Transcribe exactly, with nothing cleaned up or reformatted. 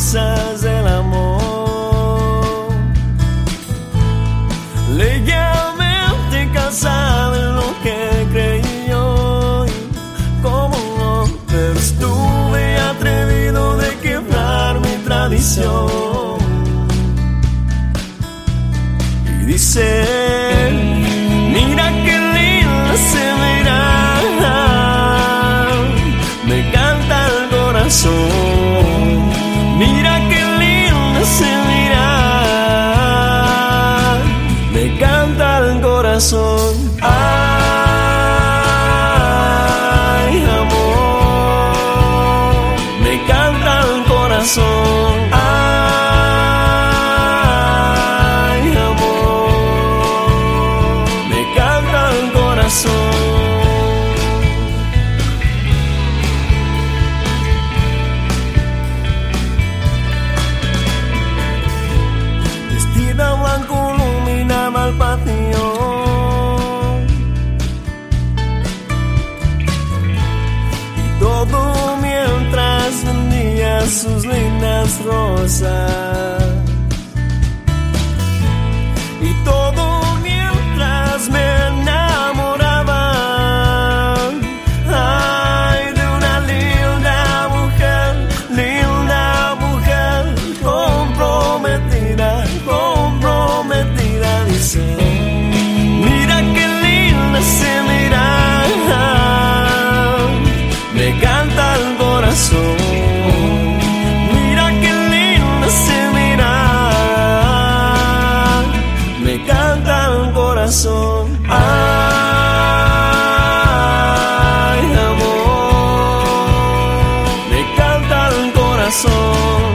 cosas del amor. Legalmente casado en lo que creí yo, como un hombre estuve atrevido de quebrar mi tradición. Y dice, mira qué linda se mira, me canta el corazón. Mira qué linda se mira, me canta el corazón. Ay, amor, me canta el corazón. Ay, amor, me canta el corazón. Vestida blanco iluminaba el patio, y todo mientras vendía sus lindas rosas. Y todo mientras me enamoraba, ay, de una linda mujer, linda mujer, comprometida, comprometida. Dice, mira qué linda se mira, me canta el corazón. Mira qué linda se mira, me canta el corazón. Ay, amor, me canta el corazón.